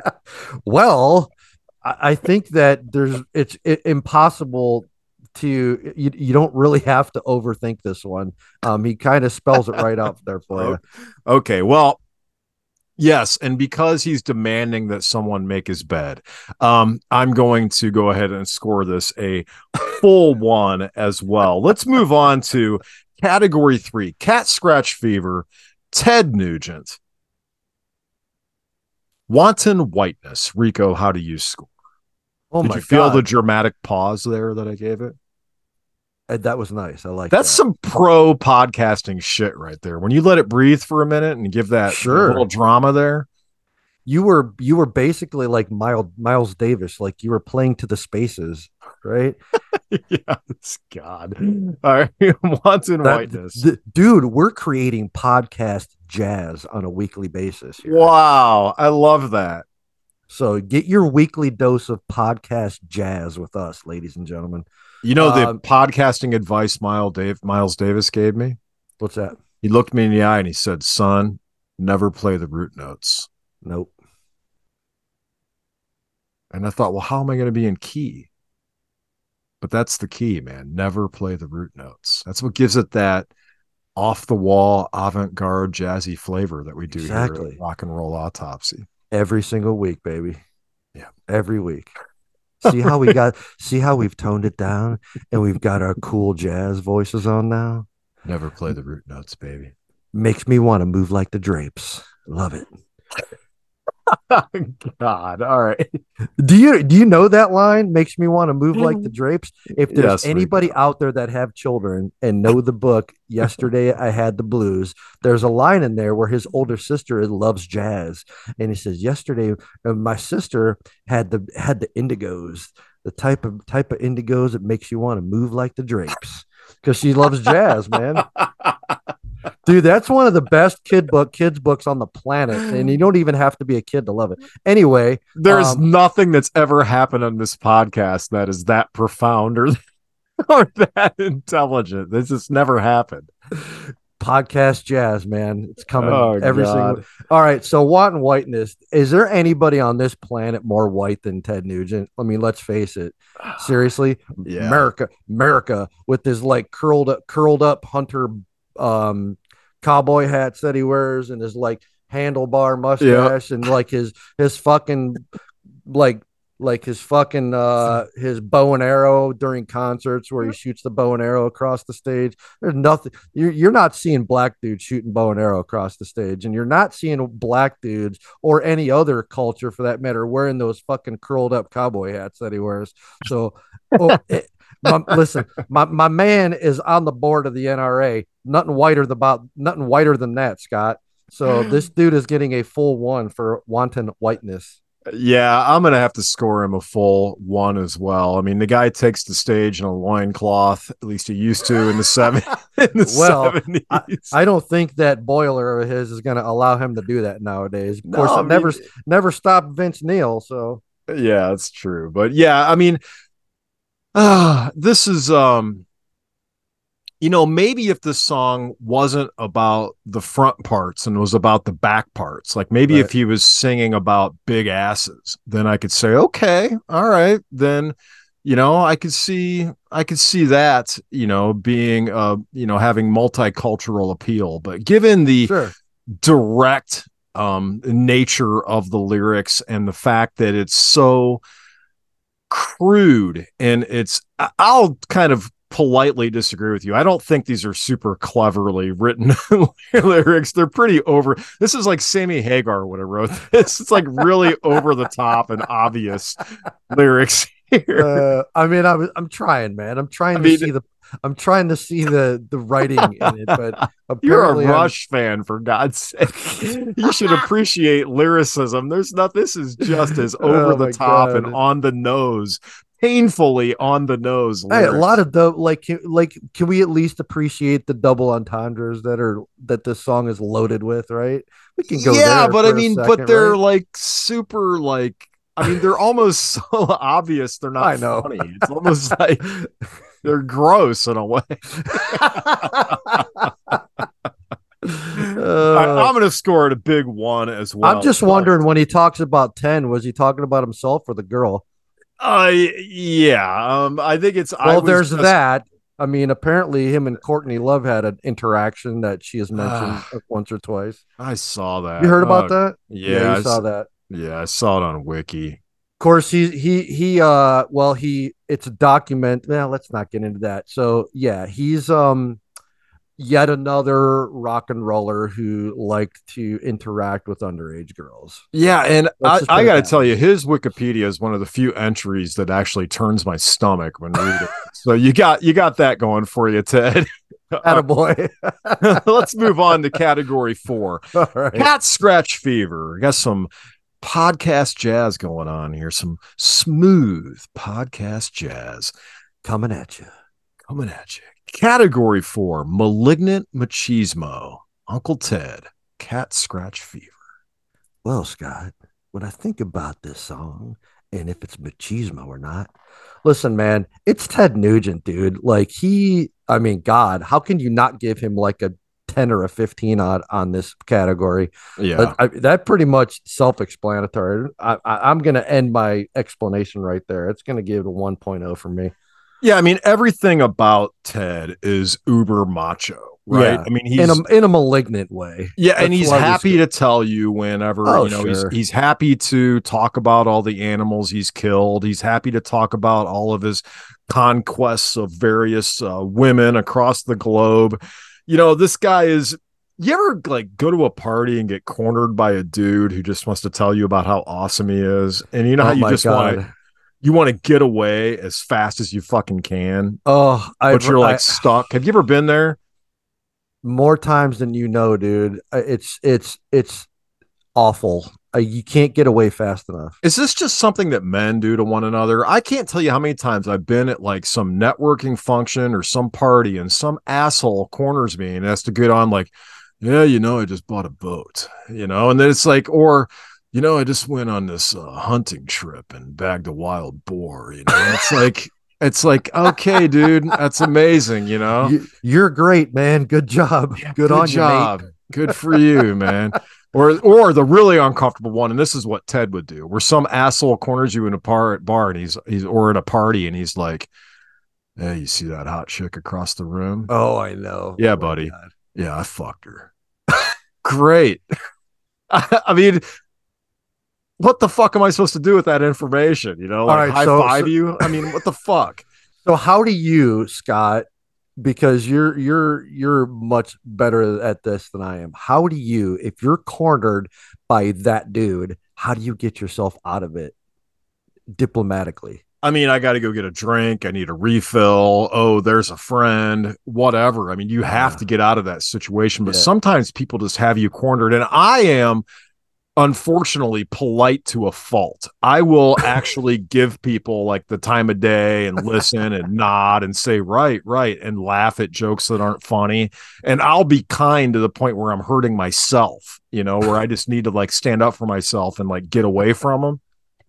Well, I think that it's impossible to you don't really have to overthink this one. He kind of spells it right out there for you. Okay, well, yes, and because he's demanding that someone make his bed, I'm going to go ahead and score this a full one as well. Let's move on to category 3, cat scratch fever, Ted Nugent. Wanton whiteness. Rico, how do you score? Oh Did my you feel god, the dramatic pause there that I gave it? that was nice. I like That's that. some pro podcasting shit right there. When you let it breathe for a minute and give that Sure. little drama there. You were basically like Miles Davis, like you were playing to the spaces, right? Yes, God. All right, wanton whiteness. Dude, we're creating podcast jazz on a weekly basis here. Wow, I love that. So get your weekly dose of podcast jazz with us, ladies and gentlemen. You know the podcasting advice Miles Davis gave me? What's that? He looked me in the eye and he said, "Son, never play the root notes." Nope. And I thought, well, how am I going to be in key? But that's the key, man. Never play the root notes. That's what gives it that off the wall, avant-garde, jazzy flavor that we do here Exactly. at Rock and Roll Autopsy. Every single week, baby. Yeah. Every week. See how we've toned it down and we've got our cool jazz voices on now? Never play the root notes, baby. Makes me want to move like the drapes. Love it. God. All right. Do you know that line? Makes me want to move like the drapes. If there's Yes, we anybody do. out there that have children and know the book, Yesterday I Had the Blues, there's a line in there where his older sister loves jazz, and he says, "Yesterday, my sister had the indigos, the type of indigos that makes you want to move like the drapes, because she loves jazz, man." Dude, that's one of the best kids books on the planet, and you don't even have to be a kid to love it. Anyway, There's nothing that's ever happened on this podcast that is that profound or that intelligent. This just never happened. podcast jazz, man, it's coming every God. single. All right, so wanton whiteness. Is there anybody on this planet more white than Ted Nugent? I mean, let's face it. Seriously, Yeah. America with his like curled up hunter cowboy hats that he wears and his like handlebar mustache and like his fucking his fucking his bow and arrow during concerts where he shoots the bow and arrow across the stage. There's nothing you're not seeing black dudes shooting bow and arrow across the stage, and you're not seeing black dudes or any other culture for that matter wearing those fucking curled up cowboy hats that he wears. So listen, my man is on the board of the NRA. Nothing whiter than that, Scott. So this dude is getting a full 1 for wanton whiteness. Yeah, I'm gonna have to score him a full 1 as well. I mean, the guy takes the stage in a loincloth, at least he used to in the Well, 70s. I don't think that boiler of his is going to allow him to do that nowadays. Of No, course, I it mean- never stopped Vince Neil. So Yeah, that's true. But yeah, I mean, this is maybe if this song wasn't about the front parts and was about the back parts, like maybe Right. if he was singing about big asses, then I could say, okay, all right, then I could see that, being having multicultural appeal. But given the sure. direct nature of the lyrics and the fact that it's so crude and I'll kind of politely disagree with you. I don't think these are super cleverly written lyrics. They're pretty over. This is like Sammy Hagar would have wrote this. It's like really over the top and obvious lyrics here. I mean, I'm trying, man. I'm trying to see the writing in it, but You're a apparently Rush fan, for God's sake. You should appreciate lyricism. This is just as over the my top God. and on the nose, painfully on the nose. Hey, a lyrics. lot of can we at least appreciate the double entendres that this song is loaded with, right? We can go yeah, there but for I a mean, second, but they're right? like super like. I mean, they're almost so obvious. They're not I know. funny. It's almost like they're gross in a way. I'm going to score it a big 1 as well. I'm just wondering, when he talks about 10, was he talking about himself or the girl? Yeah. I think it's. Well, there's that. I mean, apparently him and Courtney Love had an interaction that she has mentioned once or twice. I saw that. You heard about that? Yeah, you saw that. Yeah, I saw it on Wiki. Of course, it's a document. Well, let's not get into that. So yeah, he's yet another rock and roller who liked to interact with underage girls. Yeah, and Let's just I put it got to that tell way. you, his Wikipedia is one of the few entries that actually turns my stomach when reading. So you got that going for you, Ted. Attaboy. Let's move on to category 4. All right. Cat scratch fever. We got some podcast jazz going on here. Some smooth podcast jazz Coming at you. coming at you. Category 4, malignant machismo. Uncle Ted, cat scratch fever. Well, Scott, when I think about this song and if it's machismo or not, listen, man, it's Ted Nugent, dude. Like God, how can you not give him like a 10 or a 15 on this category? Yeah. That pretty much self-explanatory. I'm going to end my explanation right there. It's going to give it a 1.0 for me. Yeah, I mean, everything about Ted is uber macho, right? Yeah, I mean, he's in a malignant way. yeah, and That's he's why we happy say- to tell you whenever, Oh, he's sure. he's happy to talk about all the animals he's killed. He's happy to talk about all of his conquests of various women across the globe. This guy is. You ever like go to a party and get cornered by a dude who just wants to tell you about how awesome he is, and you know how Oh you my just want to get away as fast as you fucking can, Oh, but you're like stuck. Have you ever been there? more times than you know, dude. It's awful. You can't get away fast enough. Is this just something that men do to one another? I can't tell you how many times I've been at like some networking function or some party and some asshole corners me and has to get on like, yeah, I just bought a boat, and then it's like, or, I just went on this hunting trip and bagged a wild boar, it's like, okay, dude, that's amazing, You're great, man. Good job. Good on job. you, mate. Good for you, man. Or the really uncomfortable one, and this is what Ted would do, where some asshole corners you in a bar and he's or at a party and he's like, hey, you see that hot chick across the room? Oh, I know. Yeah, Oh, my buddy. God. Yeah, I fucked her. Great. I mean, what the fuck am I supposed to do with that information? Like right, high five you? I mean, what the fuck? So how do you, Scott, because you're much better at this than I am. How do you, if you're cornered by that dude, how do you get yourself out of it diplomatically? I mean, I got to go get a drink. I need a refill. Oh, there's a friend, whatever. I mean, you have to get out of that situation, but sometimes people just have you cornered. And I am, unfortunately, polite to a fault. I will actually give people like the time of day and listen and nod and say, right, and laugh at jokes that aren't funny. And I'll be kind to the point where I'm hurting myself, where I just need to like stand up for myself and like get away from them.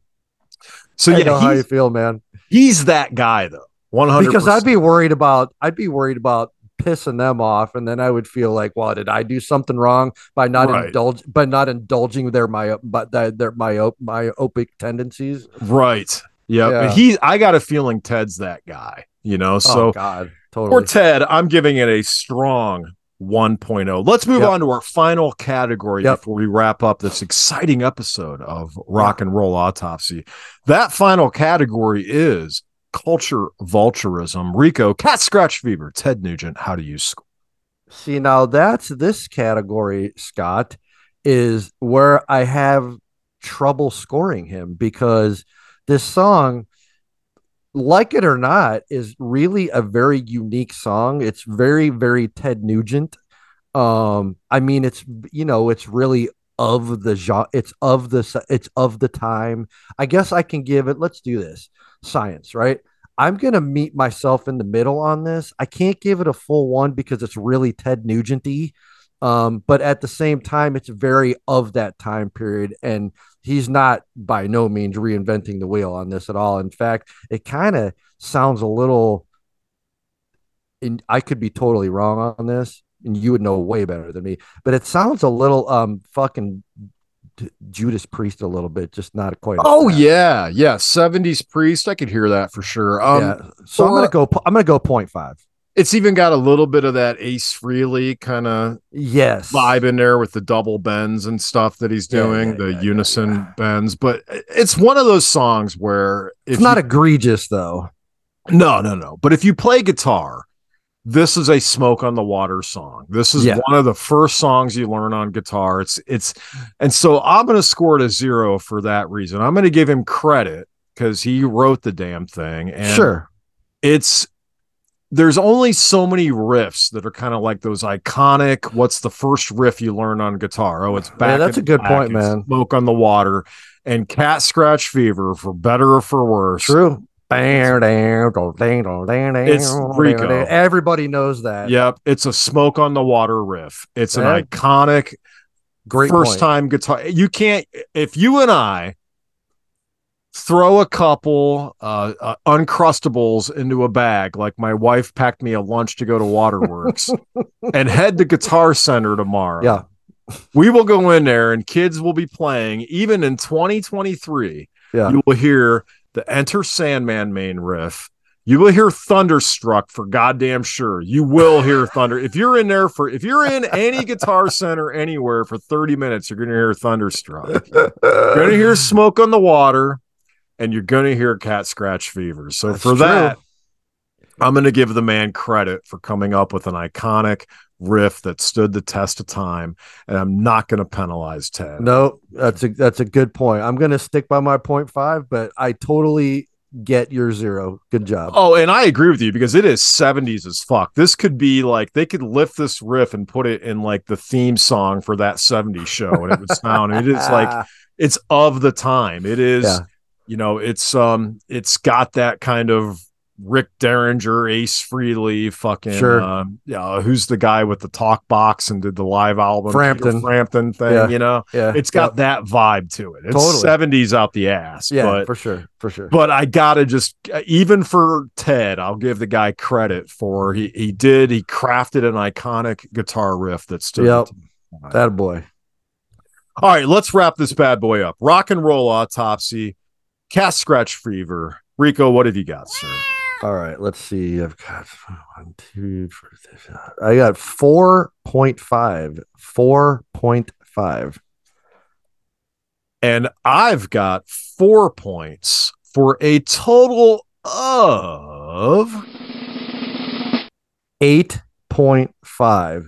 So I know how you feel, man. He's that guy though. 100%. Because I'd be worried about pissing them off, and then I would feel like, well, did I do something wrong by not indulging their myopic tendencies? Right. Yep. Yeah. But I got a feeling Ted's that guy, So oh God, totally. For Ted, I'm giving it a strong 1.0. Let's move on to our final category before we wrap up this exciting episode of Rock and Roll Autopsy. That final category is culture vulturism. Rico, cat scratch fever. Ted Nugent, how do you score? See, now this category, Scott, is where I have trouble scoring him, because this song, like it or not, is really a very unique song. It's very, very Ted Nugent. I mean, it's really of the genre. It's of the time. I guess I can give it. Let's do this. Science, right? I'm gonna meet myself in the middle on this. I can't give it a full 1 because it's really Ted Nugent-y. But at the same time, it's very of that time period, and he's not by no means reinventing the wheel on this at all. In fact, it kind of sounds a little, and I could be totally wrong on this, and you would know way better than me, but it sounds a little fucking Judas Priest a little bit, just not quite. Oh yeah. 70s Priest. I could hear that for sure. So I'm gonna go 0.5. It's even got a little bit of that Ace Frehley kind of vibe in there with the double bends and stuff that he's doing, the unison bends. But it's one of those songs where it's not egregious though. No. But if you play guitar, this is a Smoke on the Water song. This is one of the first songs you learn on guitar. And so I'm going to score it a 0 for that reason. I'm going to give him credit because he wrote the damn thing. And there's only so many riffs that are kind of like those iconic, what's the first riff you learn on guitar? Oh, it's Back. That's a good point, man. Smoke on the Water and Cat Scratch Fever, for better or for worse. True. It's Rico. Everybody knows that. Yep. It's a Smoke on the Water riff. It's an iconic, great first time guitar. You can't, if you and I throw a couple Uncrustables into a bag, like my wife packed me a lunch to go to Waterworks, and head to Guitar Center tomorrow. Yeah. We will go in there and kids will be playing. Even in 2023, you will hear the Enter Sandman main riff. You will hear Thunderstruck for goddamn sure. You will hear Thunder. If you're in any Guitar Center anywhere for 30 minutes, you're going to hear Thunderstruck. You're going to hear Smoke on the Water, and you're going to hear Cat Scratch Fever. So that's for true. That, I'm going to give the man credit for coming up with an iconic riff that stood the test of time, and I'm not going to penalize Ted. No, that's a good point. I'm going to stick by my 0.5, but I totally get your 0. Good job. Oh, and I agree with you because it is 70s as fuck. This could be like, they could lift this riff and put it in like the theme song for that 70s show, and it would sound, it is like, it's of the time. It is, it's got that kind of Rick Derringer, Ace Frehley, fucking who's the guy with the talk box and did the live album Frampton thing, it's got that vibe to it. It's totally 70s out the ass. But, for sure. But I gotta just, even for Ted, I'll give the guy credit for he crafted an iconic guitar riff that stood. That boy. All right, let's wrap this bad boy up. Rock and Roll Autopsy, Cat Scratch Fever. Rico, what have you got, sir? All right, let's see. I've got 1, 2, 3, I got 4.5. 4.5. And I've got 4 points for a total of 8.5.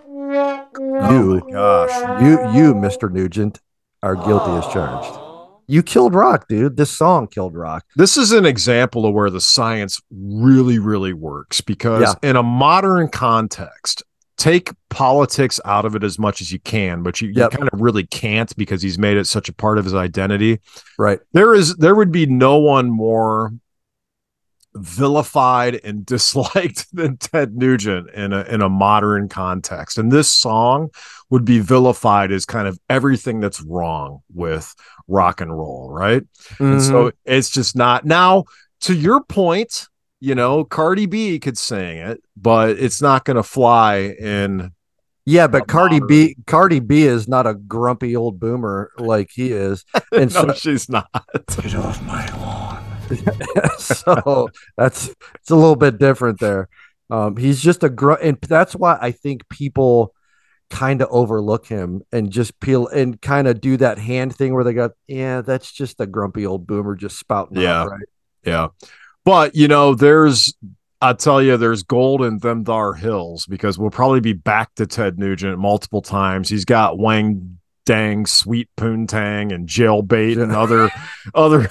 Oh my gosh. You, Mr. Nugent, are guilty as charged. You killed rock, dude. This song killed rock. This is an example of where the science really, really works because in a modern context, take politics out of it as much as you can, but you kind of really can't because he's made it such a part of his identity. Right. There would be no one more vilified and disliked than Ted Nugent in a modern context. And this song would be vilified as kind of everything that's wrong with rock and roll, right? And so it's just not. Now, to your point, you know, Cardi B could sing it, but it's not going to fly in. Yeah, but Cardi B is not a grumpy old boomer like he is. And no, she's not. Get off my lawn. So it's a little bit different there. He's just and that's why I think people kind of overlook him and just peel and kind of do that hand thing where they go, yeah, that's just a grumpy old boomer just spouting out, right? Yeah. But, you know, I'll tell you, there's gold in them thar hills because we'll probably be back to Ted Nugent multiple times. He's got Wang Dang, Sweet Poontang, and Jailbait and other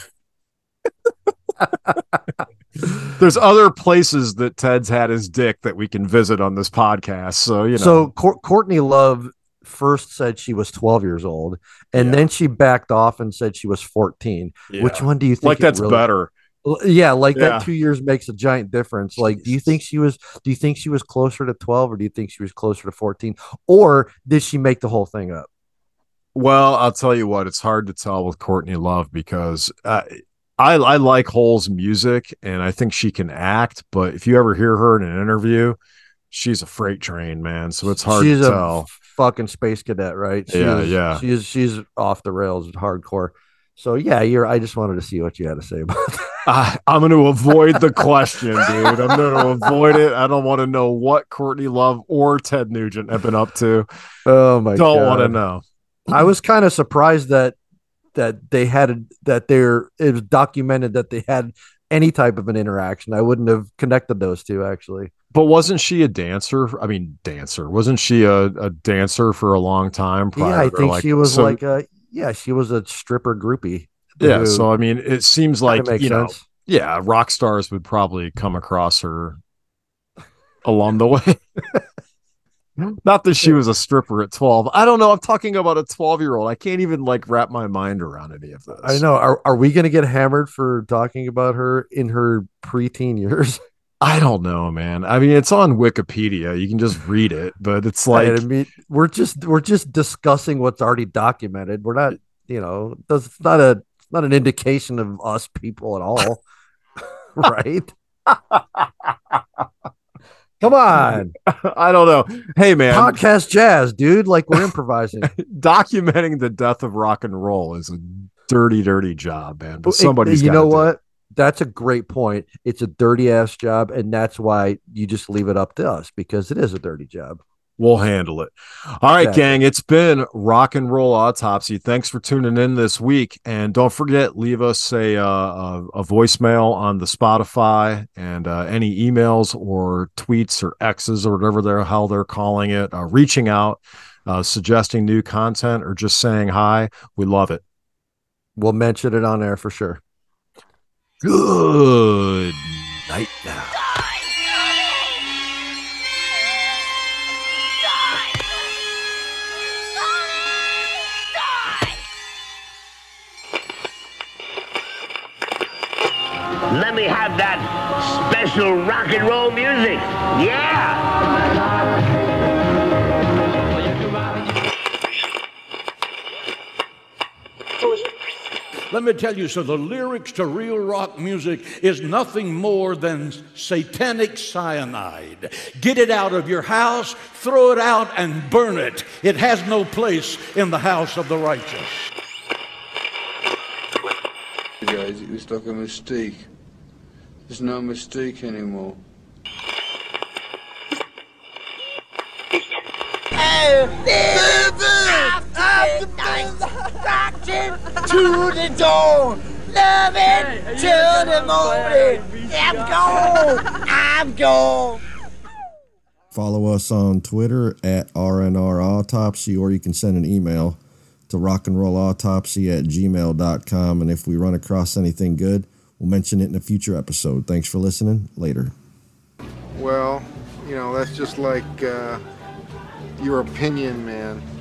there's other places that Ted's had his dick that we can visit on this podcast. So, you know. So Courtney Love first said she was 12 years old, and then she backed off and said she was 14. Yeah. Which one do you think? Like that's really better? Yeah, like that 2 years makes a giant difference. Like, do you think she was closer to 12 or do you think she was closer to 14? Or did she make the whole thing up? Well, I'll tell you what, it's hard to tell with Courtney Love because I like Hole's music and I think she can act, but if you ever hear her in an interview, she's a freight train, man. So it's hard to tell. Fucking space cadet, right? She's off the rails, hardcore. So yeah, I just wanted to see what you had to say about that. I'm going to avoid the question, dude. I'm going to avoid it. I don't want to know what Courtney Love or Ted Nugent have been up to. Oh my God. Don't want to know. I was kind of surprised that it was documented that they had any type of an interaction. I wouldn't have connected those two actually. But wasn't she a dancer? I mean, Wasn't she a dancer for a long time? Yeah, I think she was she was a stripper groupie. Yeah, so I mean, it seems like rock stars would probably come across her along the way. Not that she was a stripper at 12. I don't know. I'm talking about a 12-year-old. I can't even wrap my mind around any of this. I know. Are we going to get hammered for talking about her in her preteen years? I don't know, man. I mean, it's on Wikipedia. You can just read it, but it's like I mean, we're just discussing what's already documented. We're not, it's not an indication of us people at all, right? Come on. I don't know. Hey, man. Podcast jazz, dude. Like we're improvising. Documenting the death of rock and roll is a dirty, dirty job, man. But somebody's You know what? That's a great point. It's a dirty ass job. And that's why you just leave it up to us because it is a dirty job. We'll handle it. All right, gang. It's been Rock and Roll Autopsy. Thanks for tuning in this week. And don't forget, leave us a voicemail on the Spotify and any emails or tweets or X's or whatever the hell they're calling it. Reaching out, suggesting new content or just saying hi. We love it. We'll mention it on air for sure. Good night now. Let me have that special rock and roll music. Yeah! Let me tell you, so the lyrics to real rock music is nothing more than satanic cyanide. Get it out of your house, throw it out, and burn it. It has no place in the house of the righteous. Guys, it was like a mistake. There's no mistake anymore. To the dawn, loving till the morning. I'm gone. Follow us on Twitter at RNR Autopsy, or you can send an email to rockandrollautopsy@gmail.com. And if we run across anything good, we'll mention it in a future episode. Thanks for listening. Later. Well, that's just like your opinion, man.